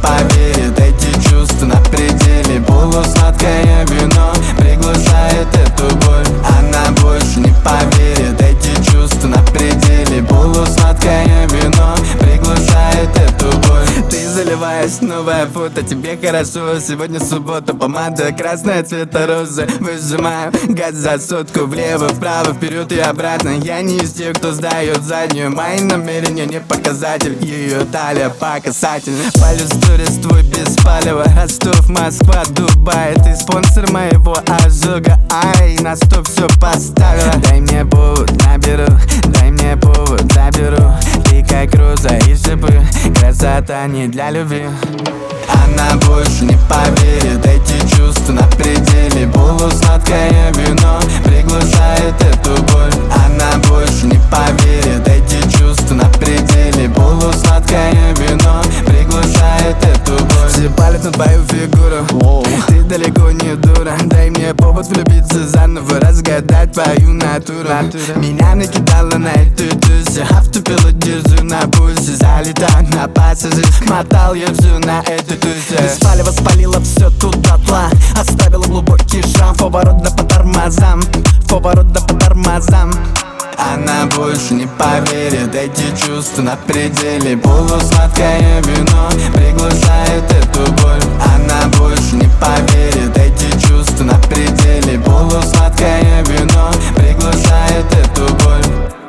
поверит, эти чувства на пределе. Полусладкое вино приглушает эту боль. Она больше не поверит, эти чувства на пределе. Полусладкое вино приглушает эту боль. Ты заливаешь новое фото, тебе хорошо. Сегодня суббота, помада красная цвета розы. Выжимаю газ за сотку, влево, вправо, вперед и обратно. Я не из тех, кто сдает заднюю. Мои намерения не показатель, ее талия по касательной. Палю сторис твой без палева. Ростов, Москва, Дубай. Ты спонсор моего ожога. Ай, на стоп все поставила. Дай мне повод, наберу. Дай мне повод, заберу. Ты как роза и шипы. Красота не для любви. Она больше не поверит, эти чувства на пределе. Полусладкое вино приглушает эту боль. Она больше не поверит, эти чувства на пределе. Полусладкое вино приглушает эту боль. Все палят на твою фигуру, ты далеко не дура. Дай мне повод влюбиться заново, разгадать твою натуру. Меня накидало на эту тусу, автопилот держу на пульсе. Залетаю на пассажир, мотал я всю на эту тусу. Без палева спалила все тут дотла, оставила глубокий шрам. Поворот да по тормозам, поворот да по тормозам. Она больше не поверит, эти чувства на пределе. Полусладкое вино приглушает эту боль. Она больше не поверит, эти чувства на пределе. Полусладкое вино приглушает эту боль.